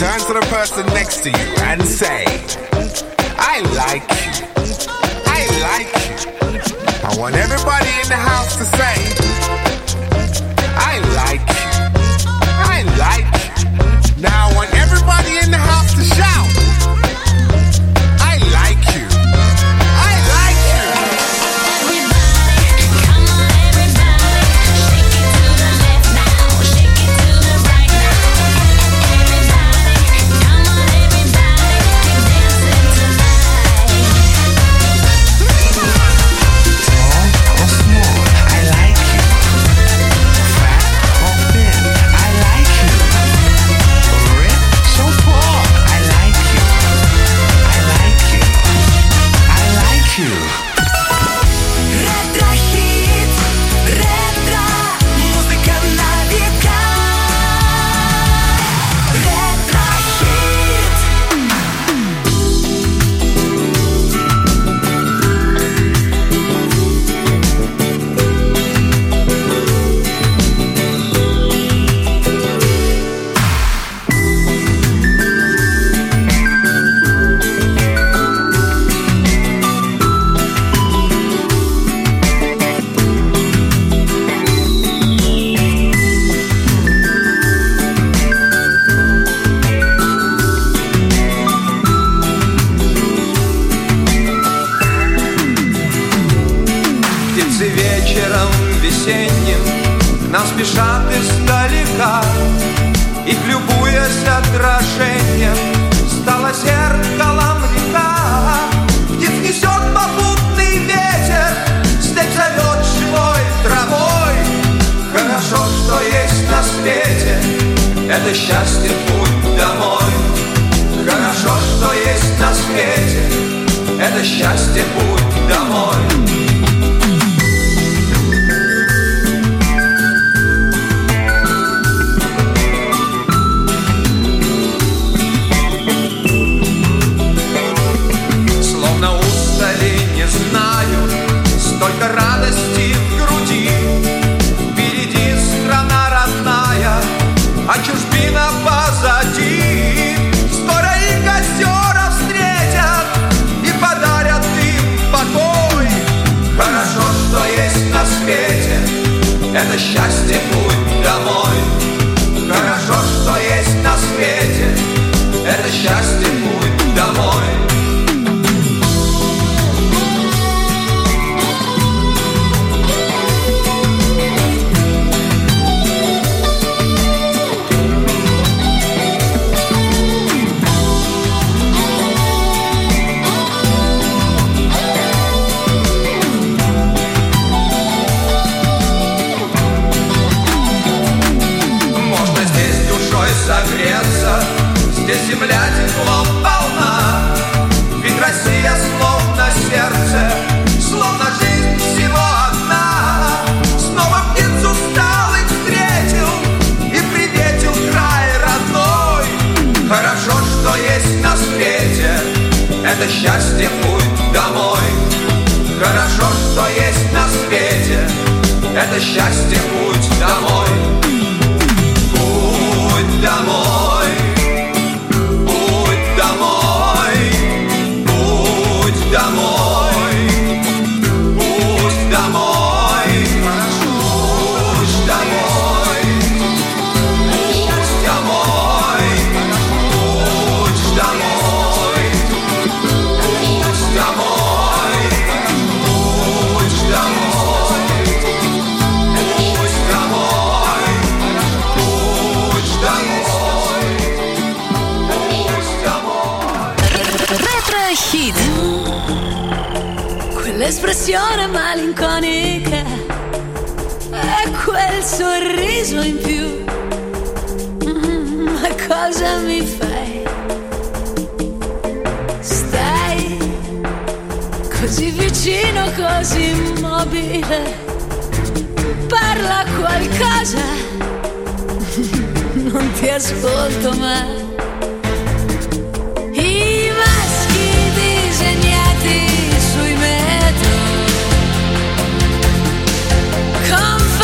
Turn to the person next to you and say, I like you. I like you. I want everybody in the house to say, I like you. I like you. Now I want everybody in the house to shout, I like you. I like you. Everybody, come on everybody, shake it to the left now, shake it to the right now. Everybody, come on everybody, keep dancing tonight. Tall or small, I like you. Fat or thin, I like you. Rich or poor, I like you. I like you. I like you. Ретро-хит, ретро, музыка на века. Ретро-хит. Птицы вечером весенним нам спешат издалека, их любуясь отражением стала зеркалом река. Птиц несет попутный ветер, степь зовет живой травой. Хорошо, что есть на свете, это счастье путь домой. Хорошо, что есть на свете, это счастье путь домой. Словно устали, не знаю, столько радости в груди. Впереди страна родная, а чужбина позади. Скоро их озера встретят и подарят им покой. Хорошо, что есть на свете, это счастье путь домой. Хорошо, что есть на свете, это счастье путь домой. Можно здесь душой согреться, здесь земля теплом полна. Ведь Россия словно сердце, словно жизнь всего одна. Снова птиц усталых встретил и приветил край родной. Хорошо, что есть на свете, это счастье путь домой. Хорошо, что есть на свете, это счастье путь домой. Путь домой, путь домой, путь домой, путь домой, путь домой, путь домой, путь домой, путь домой, путь домой, путь домой. Ретro-hit. Quell'espressione malinconica e quel sorriso in più. Ma cosa mi fai? Stai così vicino, così immobile. Parla qualcosa, non ti ascolto mai. I maschi disegnati sui metro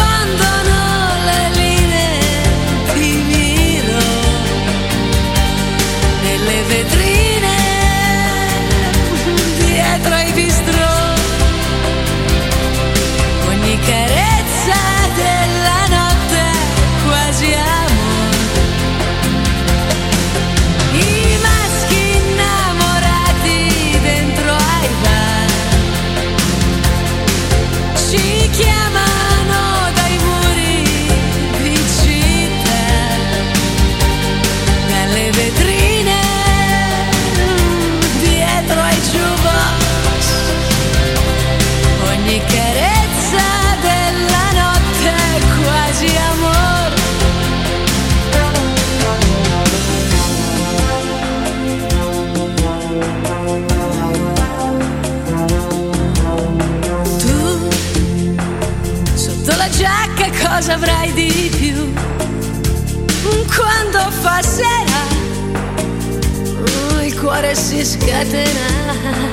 confondono le linee di miro. nelle vetrine, dietro ai bistrò, ogni carezza della notte quasi amore. I maschi innamorati dentro ai bar ci chiamano dai muri di città, dalle vetrine, dietro ai jukebox, ogni carezza della notte quasi amor. Tu sotto la giacca cosa avrai di più quando fa sera? Il cuore si scatena,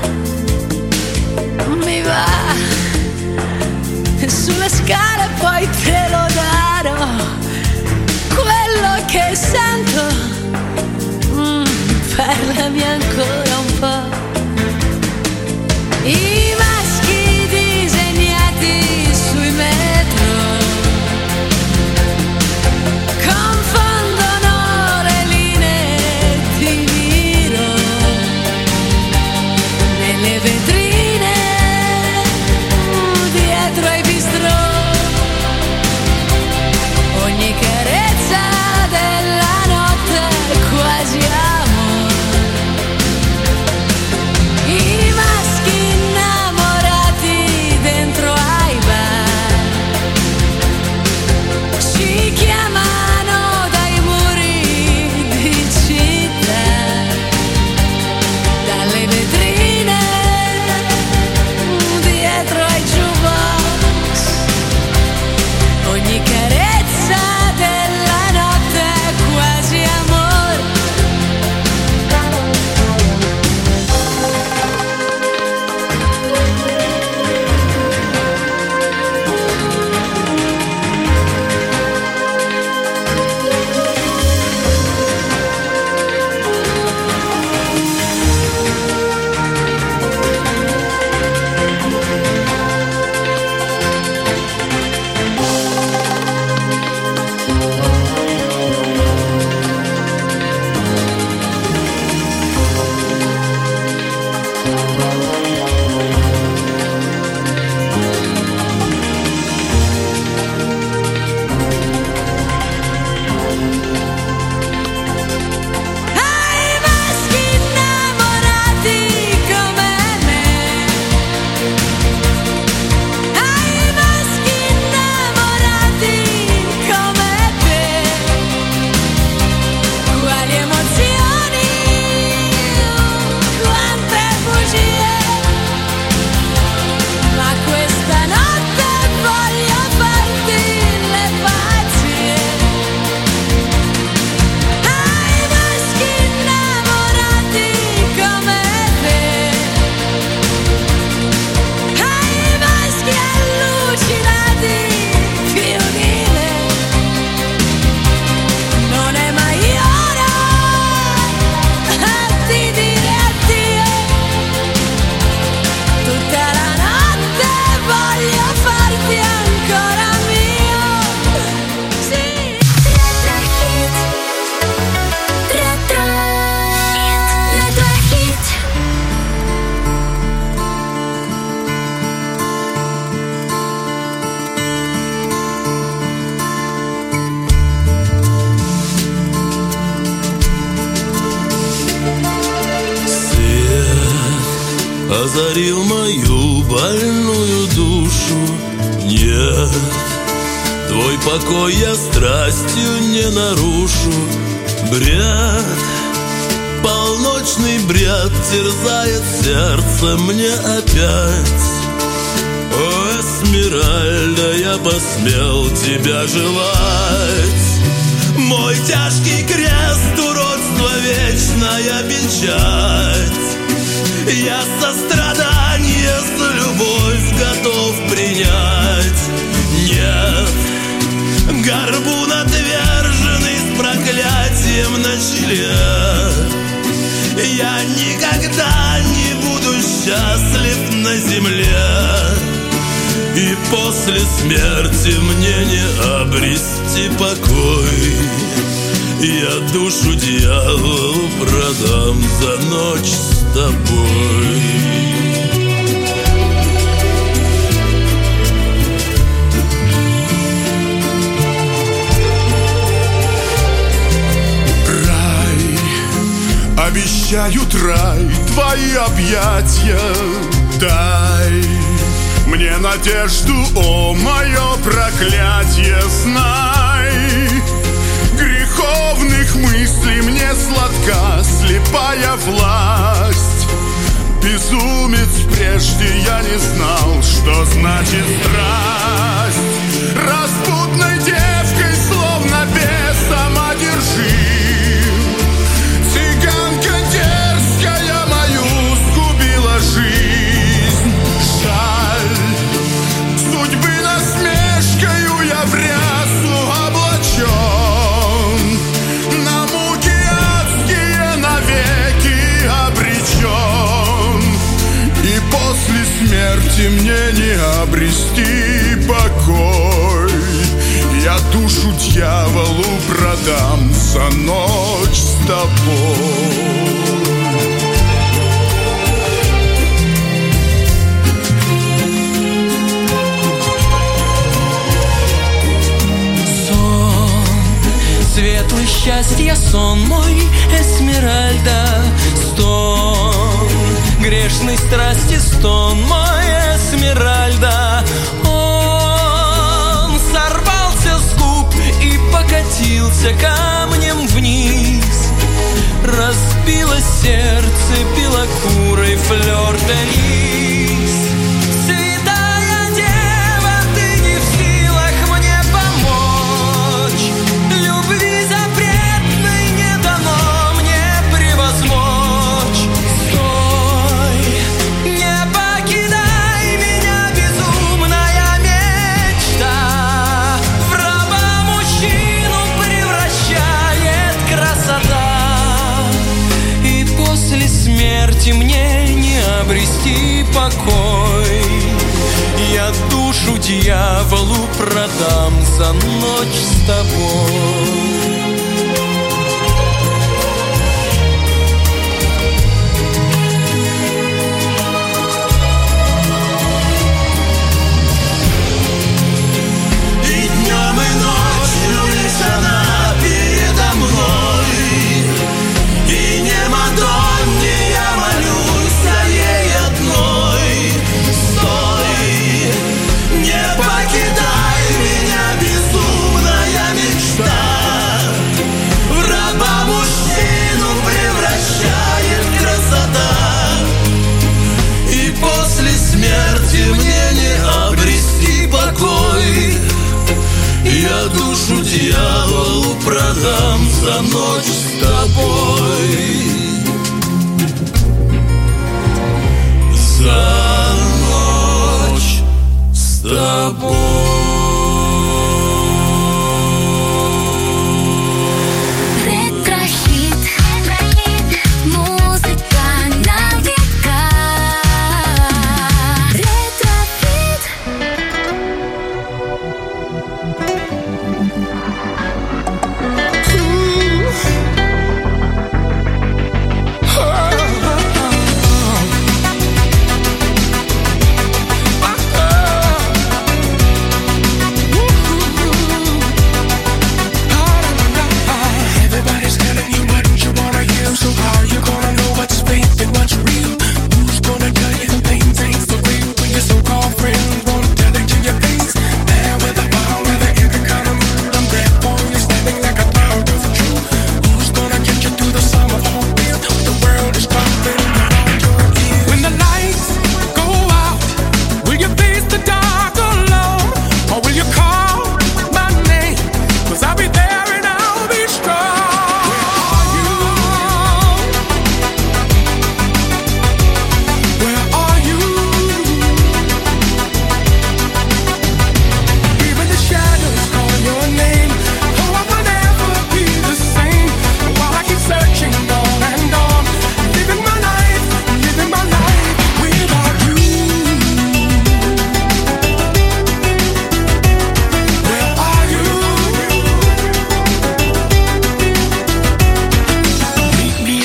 mi va sulle scale, poi te lo darò quello che sento. Parlami ancora un po'. I maschi disegnati sui metro confondono le linee di Miro, nelle vetrine, dietro ai bistrò, ogni carezza della notte quasi amore. I maschi innamorati dentro ai bar ci chiamano dai muri di città, dalle vetrine, dietro ai jukebox, ogni carezza della notte quasi amore. Ai maschi innamorati come me, ai maschi innamorati come te, quali emozioni, quante bugie, ma questa notte voglio farti le pazzie. Ai maschi innamorati come te, ai maschi allucinati più di me, non è mai ora di dire addio, tutta la notte voglio farti ancora mio. Sì. Retro hit. Свет озарил мою больную душу. Нет, твой покой я страстью не нарушу. Бред, полночный бред терзает сердце мне опять. О, Эсмеральда, я посмел тебя желать. Мой тяжкий крест, уродство, вечная печать. Я сострадание за любовь готов принять. Нет, горбун отверженный с проклятием на челе. счастлив на земле, и после смерти мне не обрести покой. Я душу дьяволу продам за ночь с тобой. Обещают рай твои объятия. Дай мне надежду, о мое проклятие. Знай, греховных мыслей мне сладка слепая власть. Безумец, прежде я не знал, что значит страсть. Распутной девкой, словно бесом одержим, цыганка дерзкая мою сгубила жизнь. Жаль, судьбы насмешкою я в рясу облачен, на муки адские навеки обречен. И после смерти мне не обрести покой. Я душу дьяволу продам за ночь с тобой. Светлый счастья сон мой, Эсмеральда, стон грешной страсти, стон мой, Эсмеральда. Он сорвался с губ и покатился камнем вниз. Разбилось сердце белокурой флёр-де-лис. Святая дева, ты не в силах мне помочь. Любви запретной не дано мне превозмочь. Стой, не покидай меня, безумная мечта. В раба мужчину превращает красота. И после смерти мне не обрести покой. Я душу дьяволу продам за ночь с тобой. И днем, и ночью лишь она передо мной. И не Мадонне я молюсь, а ей одной. Стой, не покидай меня, безумная мечта.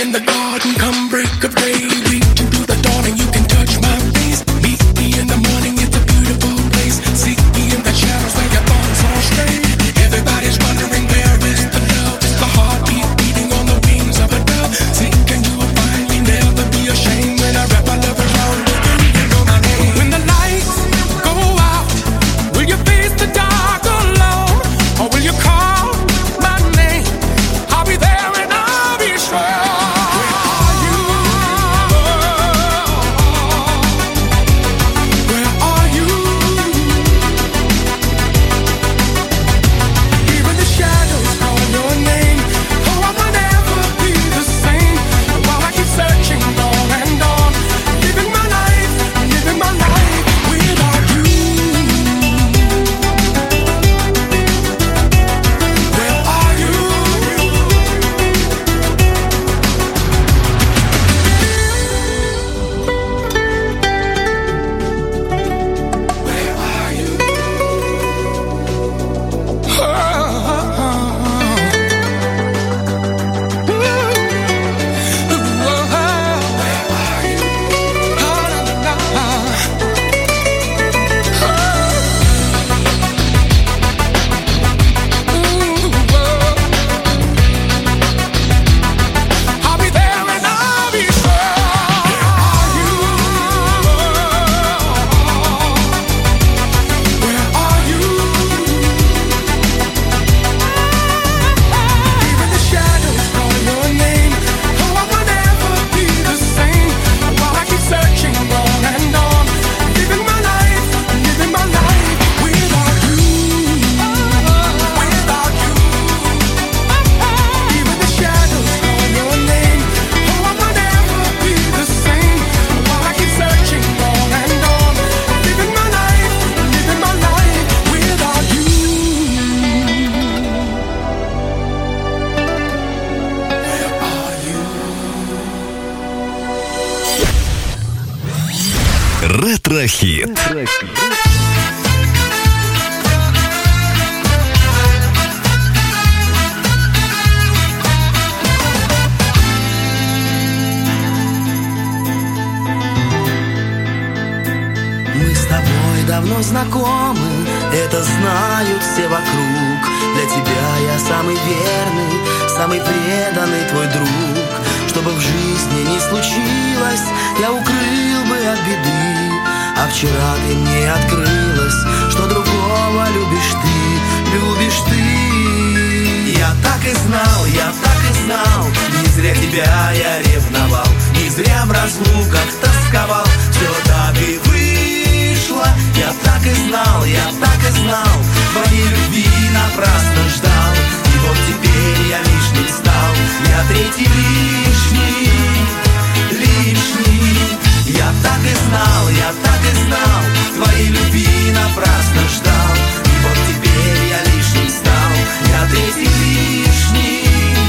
in the garden, come break of day. Reach into the dawn and you can touch my face. Meet me in the morning, it's a beautiful place. Seek me in the shadows where your thoughts all stray. Everybody's wondering where is the love. It's the heartbeat beating on the wings of a dove. Seek and you will find me, never be ashamed. When I rap, I love around you know my name. When the lights go out, will you face the dark alone? Or will you call my name? I'll be there and I'll be sure. Ретро-хит. Мы с тобой давно знакомы, это знают все вокруг. Для тебя я самый верный, самый преданный твой друг. Что бы в жизни ни случилось, я укрыл бы от беды. А вчера ты мне открылась, что другого любишь ты. Я так и знал, не зря тебя я ревновал, не зря в разлуках тосковал. Все так и вышло, я так и знал, твоей любви напрасно ждал. И вот теперь я лишним стал, я третий лишний. Я так и знал, твоей любви напрасно ждал. И вот теперь я лишним стал, я третий лишний.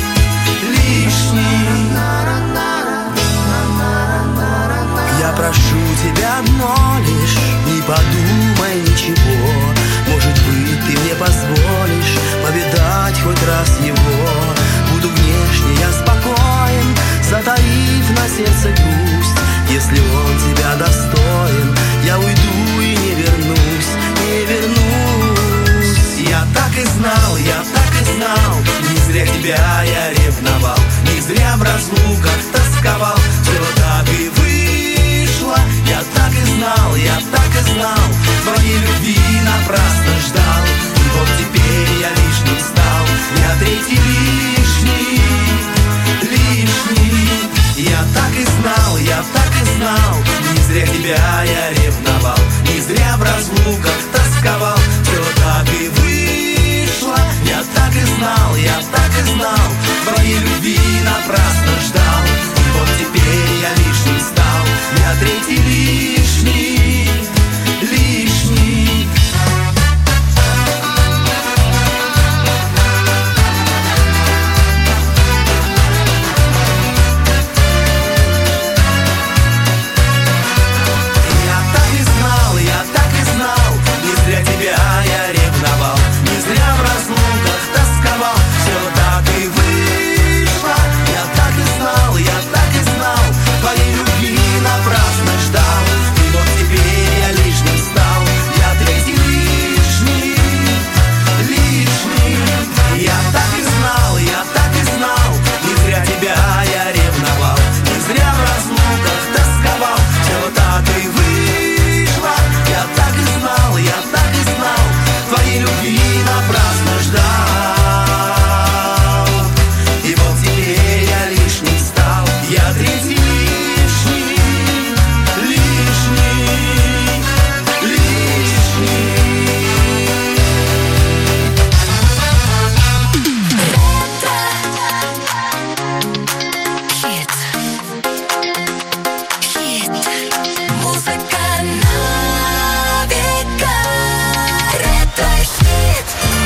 Я прошу тебя одно лишь, не подумай ничего. Может быть, ты мне позволишь повидать хоть раз его. Буду внешне я спокоен, затаив на сердце грусть. Если он тебя достоин, я уйду и не вернусь. Я так и знал, не зря тебя я ревновал, не зря в разлуках тосковал. Все так и вышло, я так и знал, твоей любви напрасно ждал. И вот теперь я лишним стал, я третий лишний. Я так и знал, не зря тебя я ревновал, не зря в разлуках тосковал. Все так и вышло, я так и знал, твоей любви напрасно ждал. И вот теперь я лишним стал, я третий лишний. Музыка на века. Ретро-хит.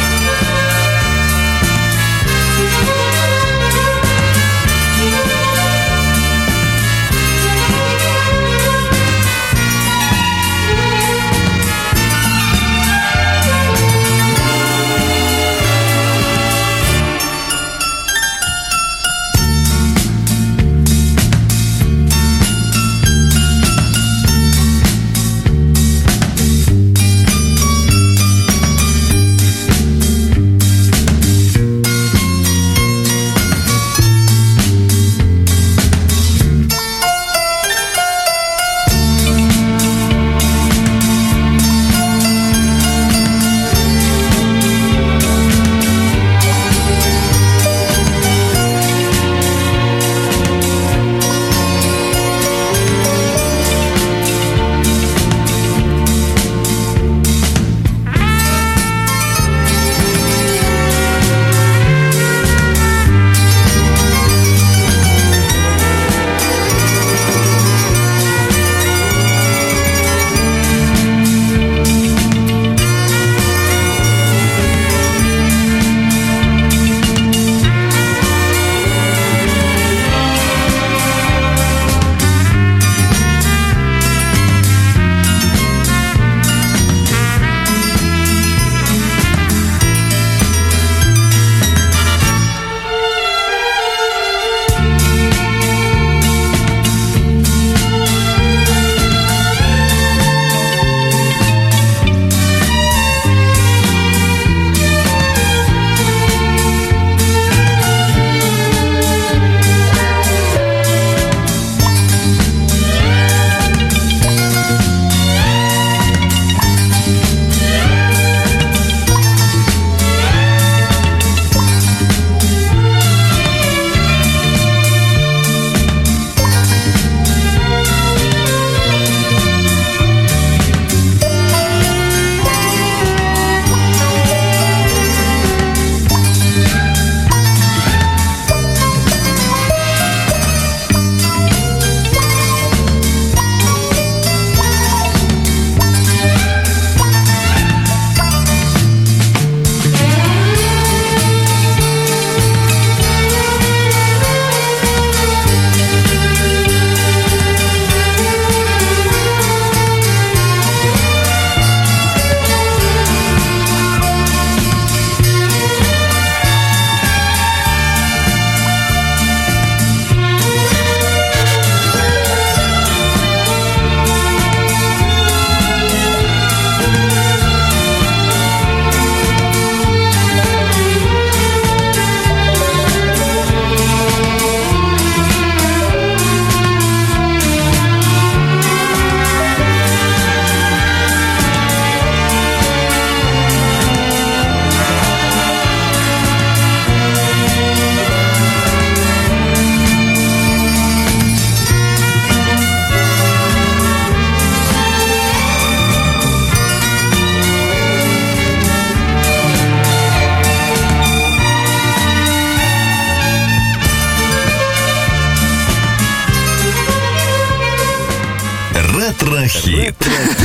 Ретро-хит.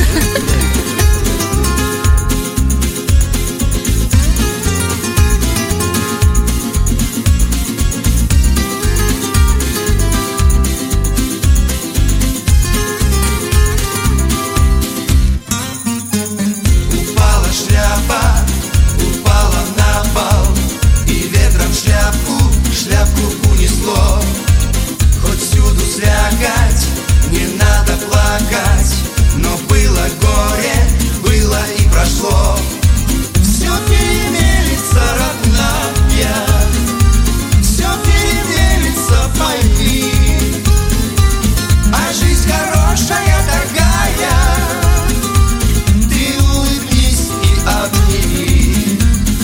Упала шляпа, упала на пол, и ветром шляпку унесло. Хоть всюду слякоть, не надо плакать, но было горе, было и прошло. Все перемелится, родная, все перемелится, пойми. А жизнь хорошая, дорогая, ты улыбнись и обними.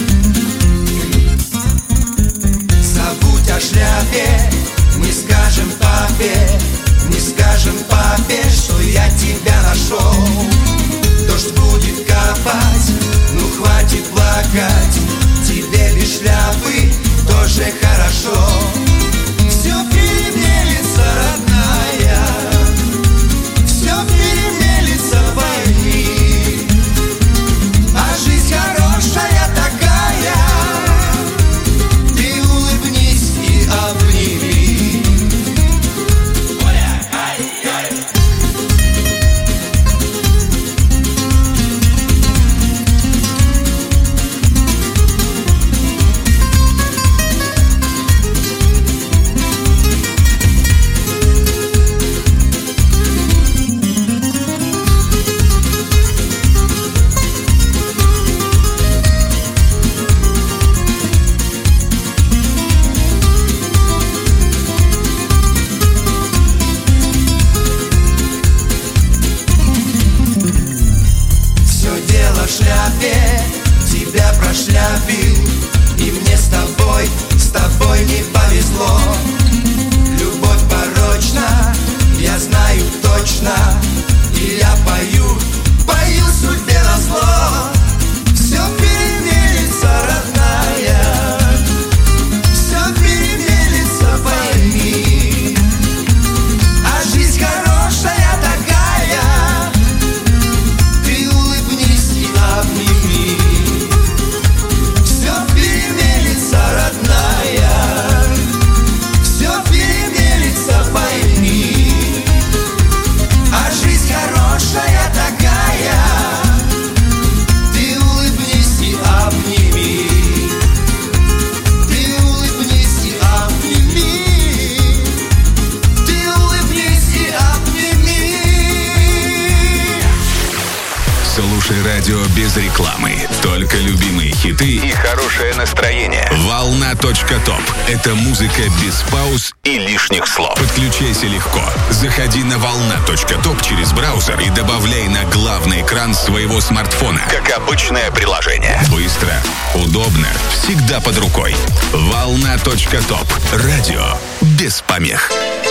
Забудь о шляпе, мы скажем папе, не скажем папе, что я тебя нашел. Дождь будет капать, ну Хорошее радио без рекламы. Только любимые хиты и хорошее настроение. Волна.топ. Это музыка без пауз и лишних слов. Подключайся легко. Заходи на волна.топ через браузер и добавляй на главный экран своего смартфона. Как обычное приложение. Быстро, удобно, всегда под рукой. Волна.топ. Радио без помех.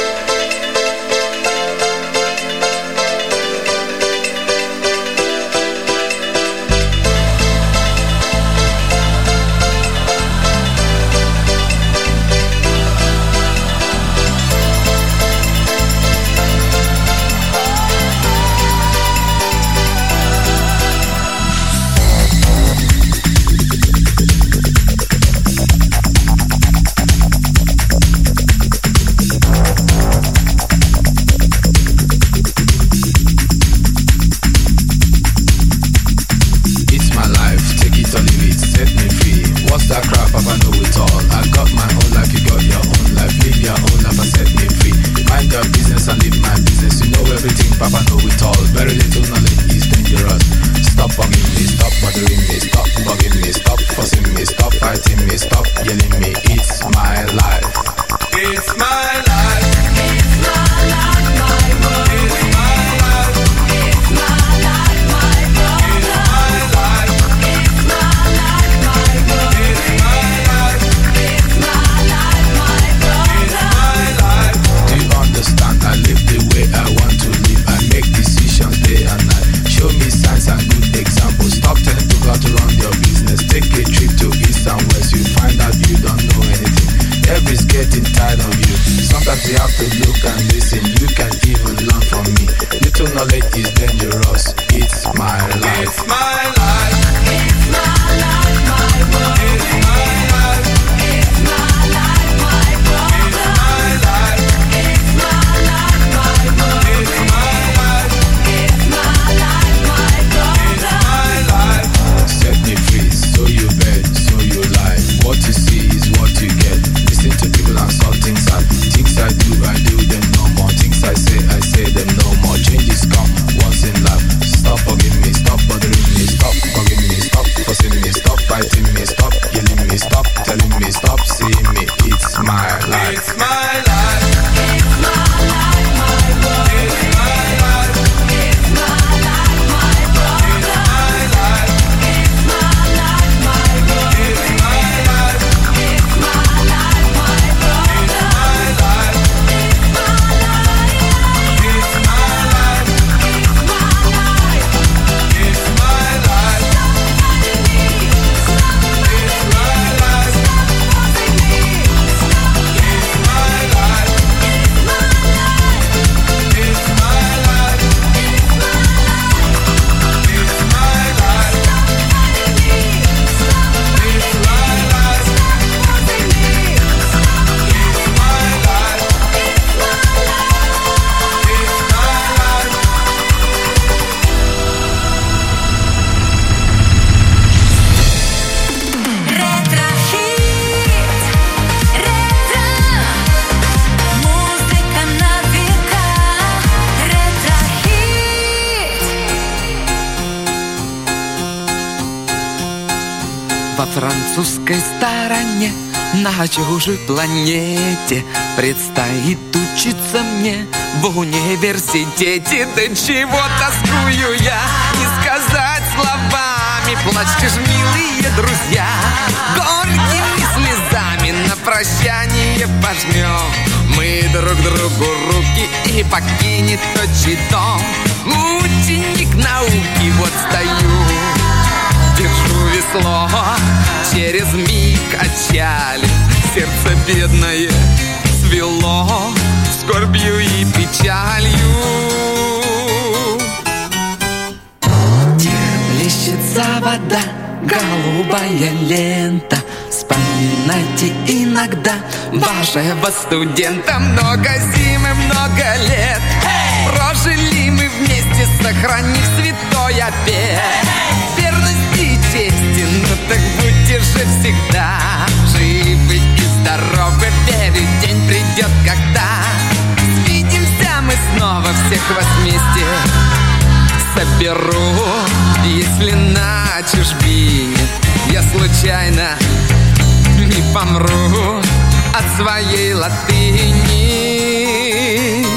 французской стороне, на чужой планете предстоит учиться мне в университете. Да чего тоскую я, не сказать словами. Плачьте ж, милые друзья, горькими слезами на прощание пожмем мы друг другу руки, и покинет отчий дом ученик науки. Вот стою, держу весло, через миг отчали, сердце бедное свело скорбью и печалью. Плещется вода, голубая лента. Вспоминайте иногда вашего студента. Много зим и много лет прожили мы вместе, сохранив святой обет верности и чести. Ну так будьте же всегда живы и здоровы. Верю, день придет, когда свидимся мы снова. Всех вас вместе соберу, если Если на чужбине я случайно не помру от своей латыни.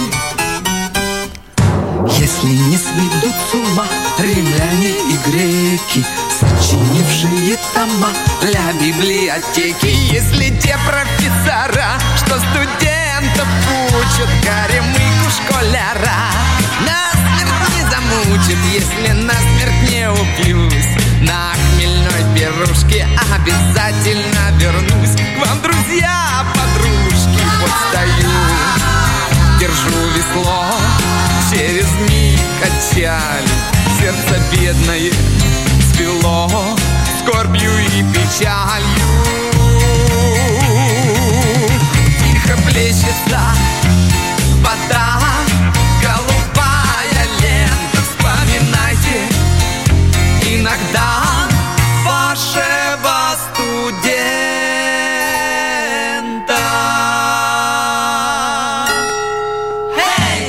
Если не сведут с ума римляне и греки, сочинившие тома для библиотеки. Если те профессора, что студентов учат, горемыку школяра насмерть не замучат. Если насмерть не упьюсь, на хмельной пирушке обязательно вернусь к вам, друзья, подружки. Вот стою, держу весло, через миг качали, сердце бедное свело скорбью и печалью. Тихо плещется вода, голубая лента. Вспоминайте иногда вашего студента. Hey!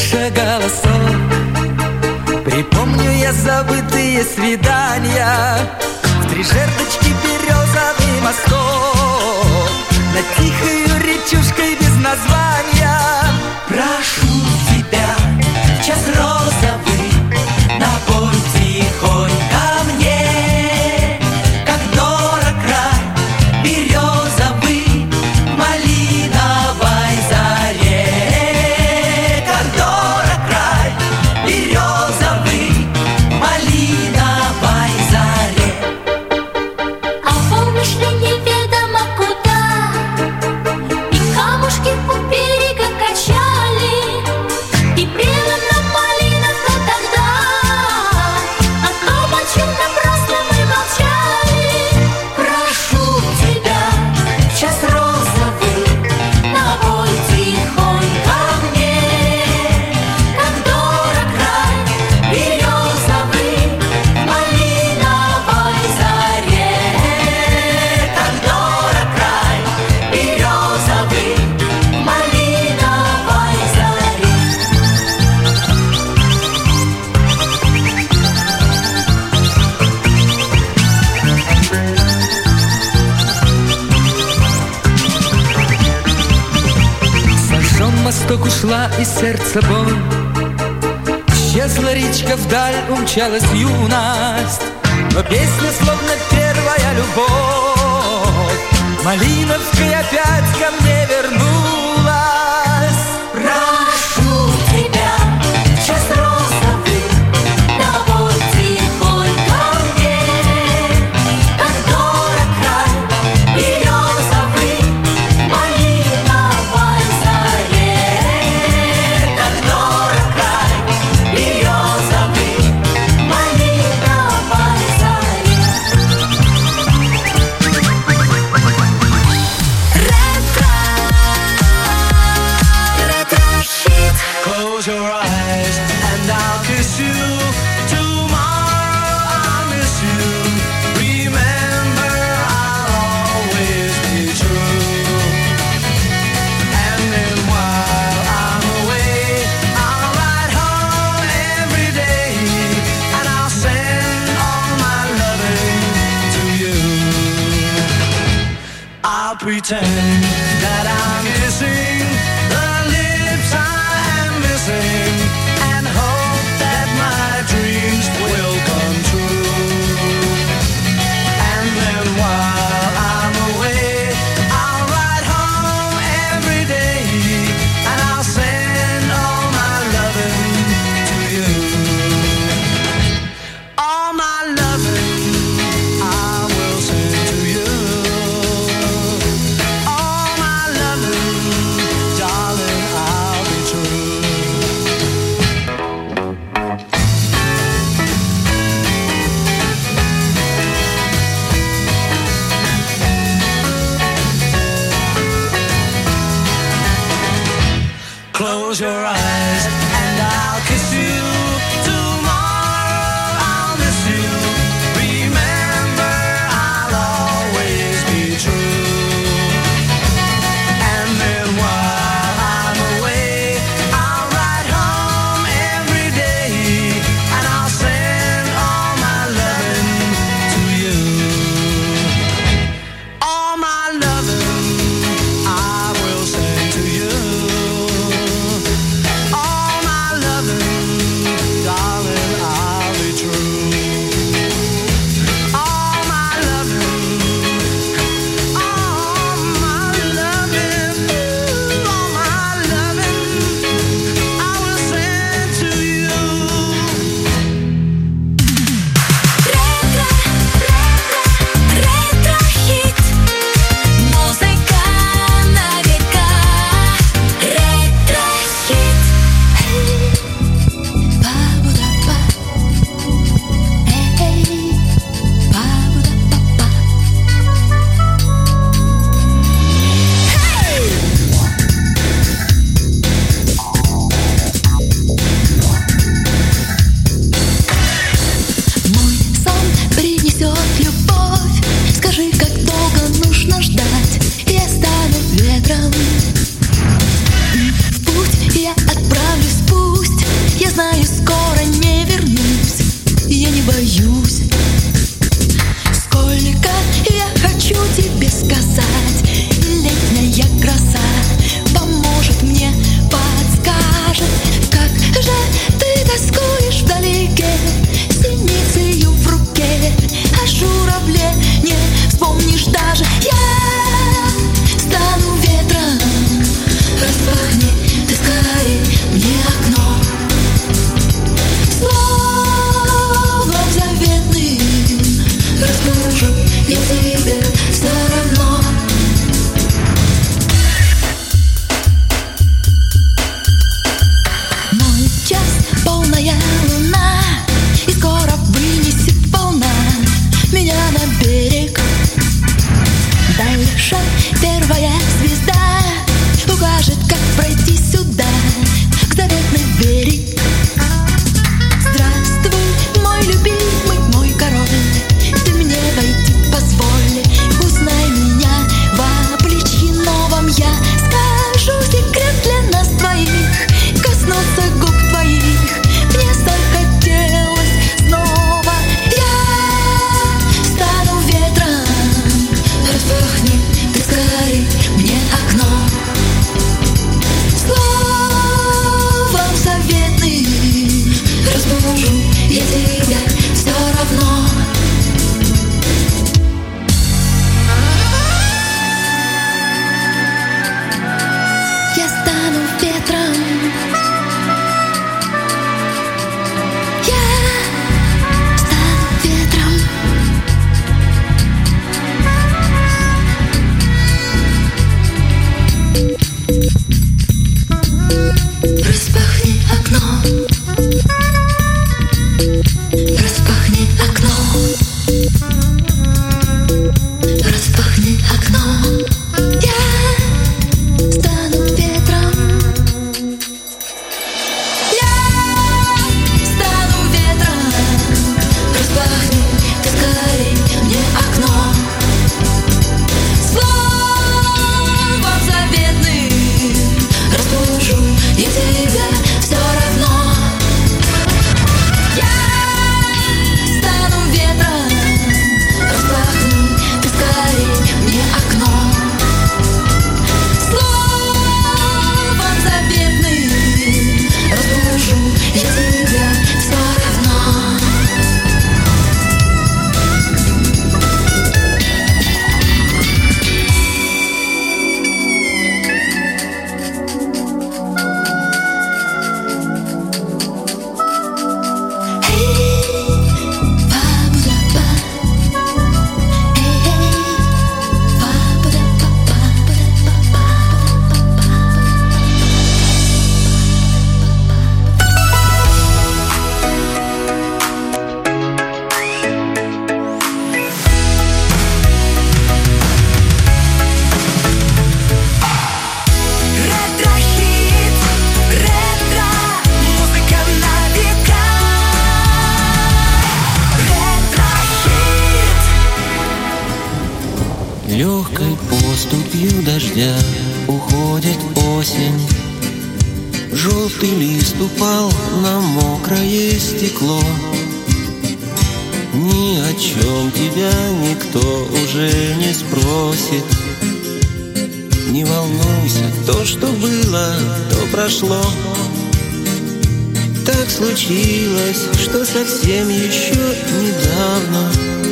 тише голосов. Припомню я забытые свидания в три жердочки березовый мосток над тихою речушкой без названия. Прошу тебя, в час розовый, напой тихонько мне, как дорог край березовый в малиновой заре. Как дорог край березовый в малиновой заре. А помнишь ли неведомо куда, и камушки у берега качали, и пела нам малина кто тогда, о том, о чем напрасно мы молчали. Прошу тебя, в час розовый, напой тихонько мне, как дорог край березовый в малиновой заре. Как дорог край березовый в малиновой заре. С большом мосток ушла из сердца боль, исчезла речка вдаль, умчалась юность, но песня словно первая любовь малиновкой опять ко мне вернулась. Прошу тебя, в час розовый, напой тихонько мне, как дорог край березовый в малиновой заре. Как дорог край березовый в малиновой заре. Ретро-хит. Close your eyes and I'll kiss you. Tomorrow I'll miss you. Remember, I'll always be true. And then while I'm away, I'll ride home every day, and I'll send all my loving to you. I'll pretend that I'm kissing the lips I am missing, and hope that my dreams will come true. And then while I'm away, I'll ride home every day, and I'll send all my loving to you. All my loving I will send to you. All my Легкой поступью дождя уходит осень. Желтый лист упал на мокрое стекло. Ни о чем тебя никто уже не спросит. Не волнуйся, то, что было, то прошло. Так случилось, что совсем еще недавно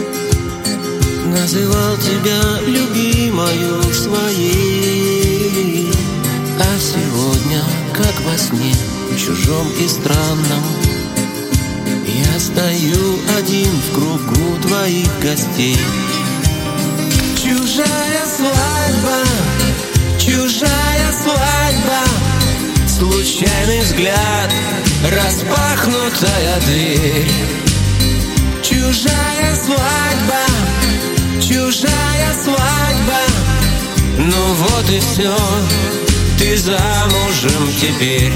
называл тебя любимою своей. А сегодня, как во сне, чужом и странном, я стою один в кругу твоих гостей. Чужая свадьба, чужая свадьба, случайный взгляд, распахнутая дверь. Чужая свадьба, чужая свадьба, ну вот и все, ты замужем теперь.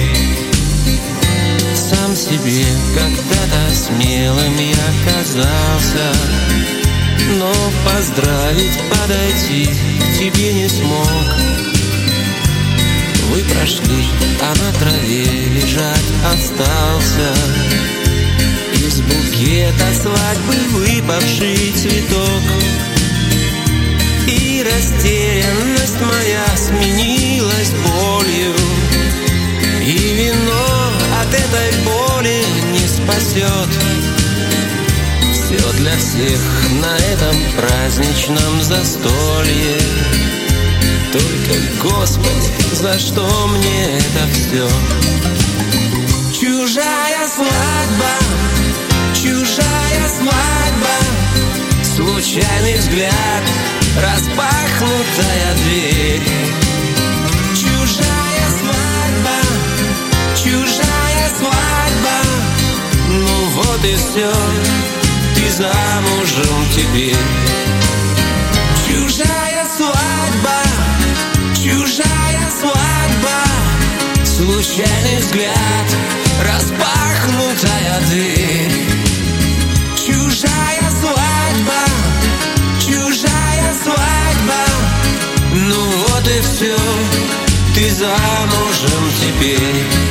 Сам себе когда-то смелым я казался, но поздравить, подойти к тебе не смог. Вы прошли, а на траве лежать остался из букета свадьбы выпавший цветок. И растерянность моя сменилась болью, и вино от этой боли не спасет. Все для всех на этом праздничном застолье. Только, Господи, за что мне это все? Чужая свадьба, чужая свадьба, случайный взгляд, распахнутая дверь. Чужая свадьба, чужая свадьба, ну вот и все, ты замужем теперь. Чужая свадьба, чужая свадьба, случайный взгляд, распахнутая дверь. Чужая свадьба, чужая свадьба, ну вот и все, ты замужем теперь.